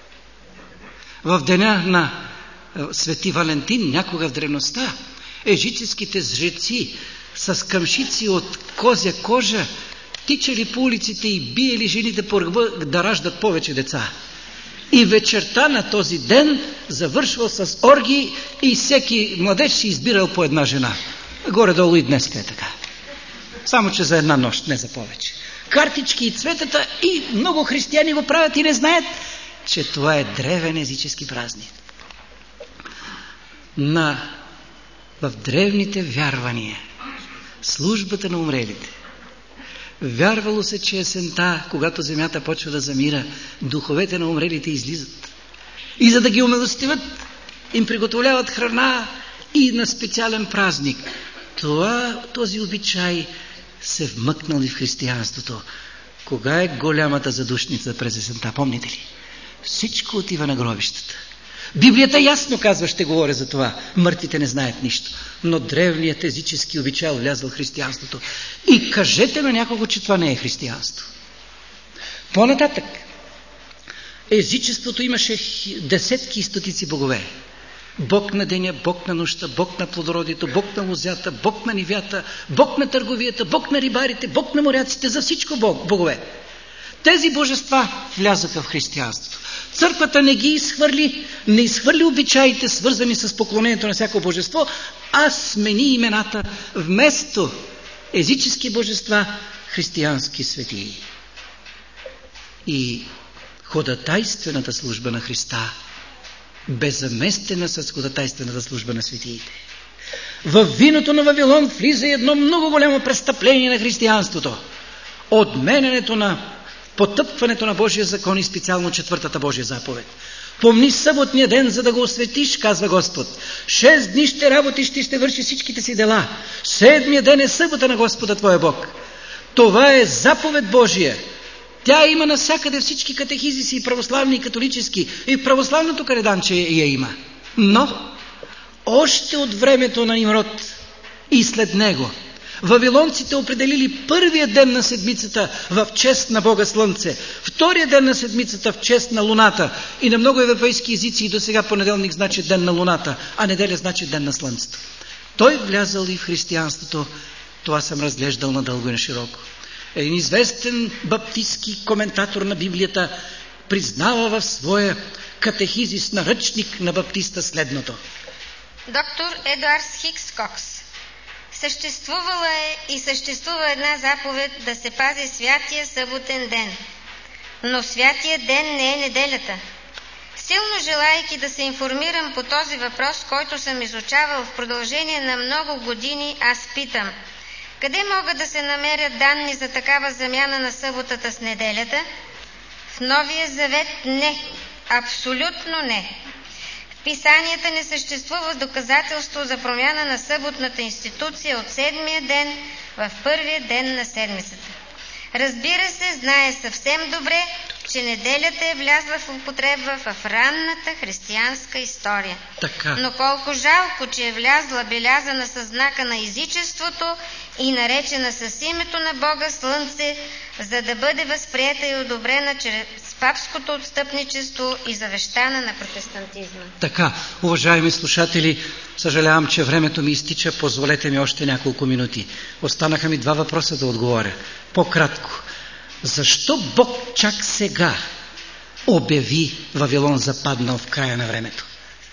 В деня на Свети Валентин, някога в древността, езическите жреци с къмшици от козя кожа тичали по улиците и биели жените по ръба да раждат повече деца. И вечерта на този ден завършвал с оргии и всеки младеж си избирал по една жена. Горе-долу и днес е така. Само че за една нощ, не за повече. Картички и цветата, и много християни го правят и не знаят, че това е древен езически празник. В древните вярвания, службата на умрелите, вярвало се, че есента, когато земята почва да замира, духовете на умрелите излизат. И за да ги умилостиват, им приготовляват храна и на специален празник. Този обичай се вмъкнали в християнството. Кога е голямата задушница през есента, помните ли? Всичко отива на гробищата. Библията ясно казва, ще говоря за това. Мъртвите не знаят нищо. Но древният езически обичай влязъл в християнството. И кажете на някого, че това не е християнство. По-нататък. Езичеството имаше десетки и стотици богове. Бог на деня, Бог на нощта, Бог на плодородието, Бог на лозята, Бог на нивята, Бог на търговията, Бог на рибарите, Бог на моряците, за всичко богове. Тези божества влязаха в християнството. Църквата не ги изхвърли, не изхвърли обичаите, свързани с поклонението на всяко божество, а смени имената вместо езически божества, християнски светии. И ходатайствената служба на Христа беззаместена с ходатайствената служба на светиите. В виното на Вавилон влиза едно много голямо престъпление на християнството. Отменянето на потъпкването на Божия закон и специално 4-та Божия заповед. Помни съботния ден, за да го осветиш, казва Господ. 6 дни ще работиш, ще върши всичките си дела. 7-я ден е събота на Господа твоя Бог. Това е заповед Божия. Тя има навсякъде всички катехизиси, и православни, и католически, и в православното календарче я има. Но още от времето на Нимрод и след него вавилонците определили първия ден на седмицата в чест на Бога Слънце, втория ден на седмицата в чест на Луната, и на много европейски езици и до сега понеделник значи ден на Луната, а неделя значи ден на Слънцето. Той влязал и в християнството, това съм разглеждал надълго и на широко. Един известен баптистски коментатор на Библията признава в своя катехизис, наръчник на баптиста, следното. Доктор Едуард Хикс Кокс. Съществувала е и съществува една заповед да се пази святия съботен ден. Но святия ден не е неделята. Силно желайки да се информирам по този въпрос, който съм изучавал в продължение на много години, аз питам: къде могат да се намерят данни за такава замяна на съботата с неделята? В Новия завет не. Абсолютно не. В писанията не съществува доказателство за промяна на съботната институция от 7-я ден в първия ден на седмицата. Разбира се, знае съвсем добре, че неделята е влязла в употреба в ранната християнска история. Така. Но колко жалко, че е влязла белязана със знака на езичеството и наречена с името на Бога Слънце, за да бъде възприета и одобрена чрез папското отстъпничество и завещана на протестантизма. Така, уважаеми слушатели, съжалявам, че времето ми изтича, позволете ми още няколко минути. Останаха ми 2 въпроса да отговоря. По-кратко. Защо Бог чак сега обяви Вавилон западнал в края на времето?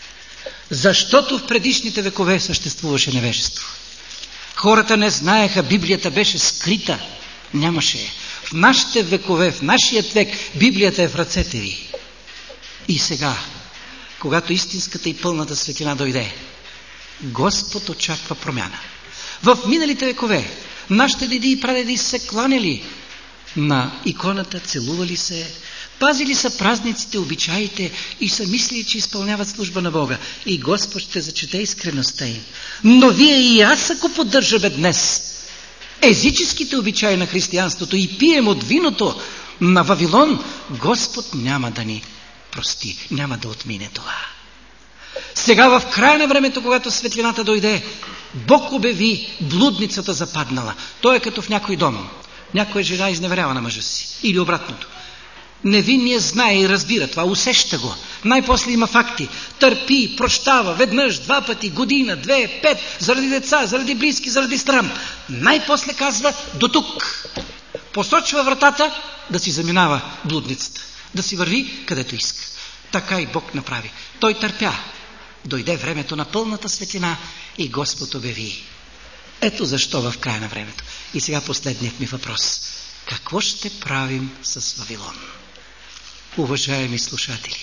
Защото в предишните векове съществуваше невежество. Хората не знаеха, Библията беше скрита, нямаше я. В нашите векове, в нашия век, Библията е в ръцете ви. И сега, когато истинската и пълната светлина дойде, Господ очаква промяна. В миналите векове нашите деди и прадеди се кланяли на иконата, целували се, пазили са празниците, обичаите и са мислили, че изпълняват служба на Бога. И Господ ще зачете искреността им. Но вие и аз, ако поддържаме днес езическите обичаи на християнството и пием от виното на Вавилон, Господ няма да ни прости, няма да отмине това. Сега в края на времето, когато светлината дойде, Бог обяви блудницата западнала. Той е като в някой дом. Някоя жена изневерява на мъжа си. Или обратното. Невинният знае и разбира това, усеща го. Най-после има факти. Търпи, прощава, веднъж, 2 пъти, година, 2, 5, заради деца, заради близки, заради срам. Най-после казва: до тук. Посочва вратата да си заминава блудницата. Да си върви където иска. Така и Бог направи. Той търпя. Дойде времето на пълната светлина и Господ обяви. Ето защо в края на времето. И сега последният ми въпрос. Какво ще правим с Вавилон? Уважаеми слушатели,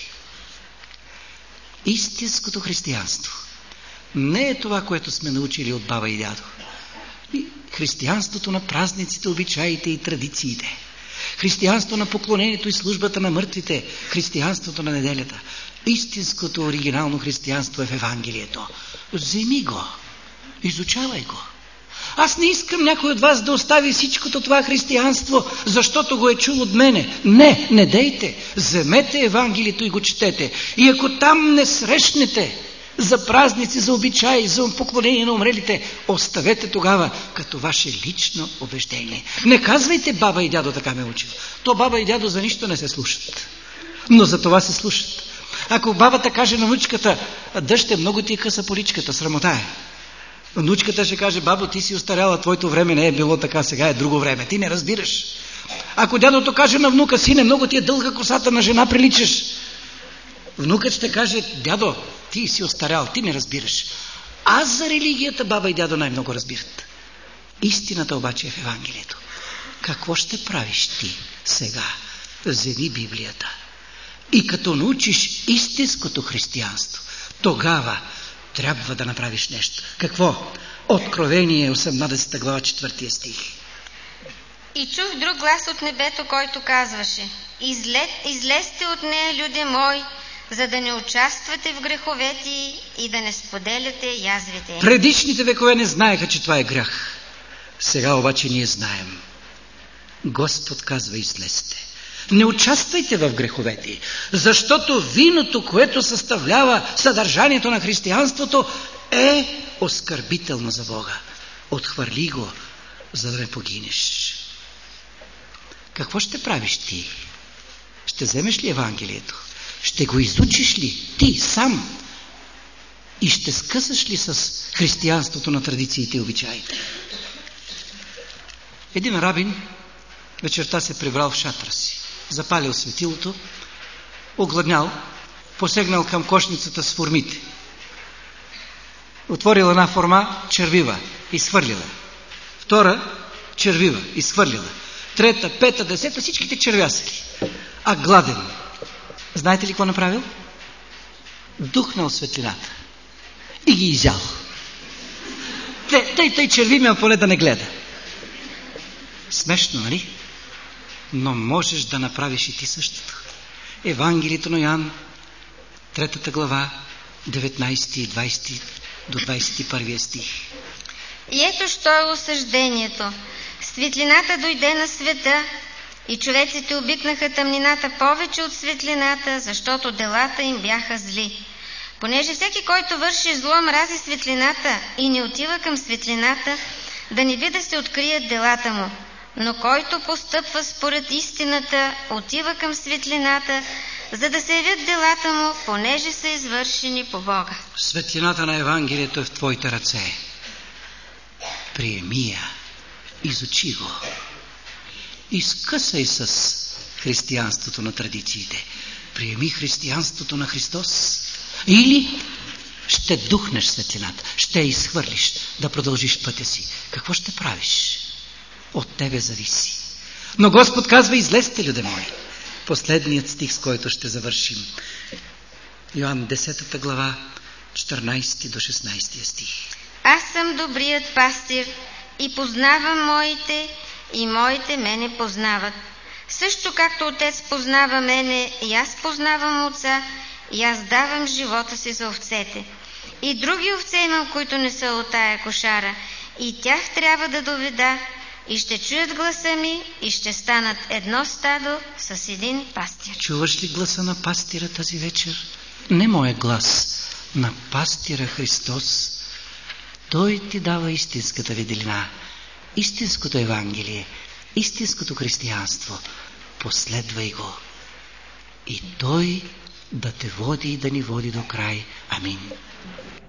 истинското християнство не е това, което сме научили от баба и дядо. Християнството на празниците, обичаите и традициите. Християнство на поклонението и службата на мъртвите. Християнството на неделята. Истинското оригинално християнство е в Евангелието. Вземи го. Изучавай го. Аз не искам някой от вас да остави всичкото това християнство, защото го е чул от мене. Не дейте. Вземете Евангелието и го четете. И ако там не срещнете за празници, за обичаи, за поклонение на умрелите, оставете тогава като ваше лично убеждение. Не казвайте: баба и дядо така ме учил. То баба и дядо за нищо не се слушат. Но за това се слушат. Ако бабата каже на внучката: дъще, много ти е къса поличката, срамота е. Внучката ще каже: бабо, ти си остаряла, твоето време не е било така, сега е друго време. Ти не разбираш. Ако дядото каже на внука: сине, много ти е дълга косата, на жена приличаш. Внукът ще каже: дядо, ти си остарял, ти не разбираш. Аз за религията баба и дядо най-много разбират. Истината обаче е в Евангелието. Какво ще правиш ти сега? Вземи Библията. И като научиш истинското християнство, тогава трябва да направиш нещо. Какво? Откровение 18 глава 4 стих. И чух друг глас от небето, който казваше: излезте от нея, люде мои, за да не участвате в греховете и да не споделяте язвите. Предишните векове не знаеха, че това е грях. Сега обаче ние знаем. Господ казва: излезте. Не участвайте в греховете, защото виното, което съставлява съдържанието на християнството, е оскърбително за Бога. Отхвърли го, за да не погинеш. Какво ще правиш ти? Ще вземеш ли Евангелието? Ще го изучиш ли ти сам? И ще скъсаш ли с християнството на традициите и обичаите? Един рабин вечерта се прибрал в шатра си, запалил светилото, огладнял, посегнал към кошницата с формите. Отворил една форма, червива, изхвърлила. Втора, червива, изхвърлила. Трета, пета, десета, всичките червясали. А гладен. Знаете ли какво направил? Духнал светлината и ги изял. Тъй черви ме, поле да не гледа. Смешно, нали? Но можеш да направиш и ти същото. Евангелието на Йоан, 3 глава, 19 и 20 до 21 стих. И ето що е осъждението. Светлината дойде на света и човеците обикнаха тъмнината повече от светлината, защото делата им бяха зли. Понеже всеки, който върши зло, мрази светлината и не отива към светлината, да не би да се открият делата му. Но който постъпва според истината, отива към светлината, за да се явят делата му, понеже са извършени по Бога. Светлината на Евангелието е в твоите ръце. Приеми я, изучи го. Изкъсай с християнството на традициите. Приеми християнството на Христос. Или ще духнеш светлината, ще я изхвърлиш, да продължиш пътя си. Какво ще правиш? От тебе зависи. Но Господ казва: излезте, люде мои. Последният стих, с който ще завършим. Йоан 10 глава, 14 до 16 стих. Аз съм добрият пастир и познавам моите, и моите мене познават. Също както Отец познава мене, и аз познавам Отца, и аз давам живота си за овцете. И други овце имам, които не са от тая кошара, и тях трябва да доведа, и ще чуят гласа ми, и ще станат едно стадо с един пастир. Чуваш ли гласа на пастира тази вечер? Не моя глас, на пастира Христос. Той ти дава истинската виделина, истинското Евангелие, истинското християнство. Последвай го. И Той да те води и да ни води до край. Амин.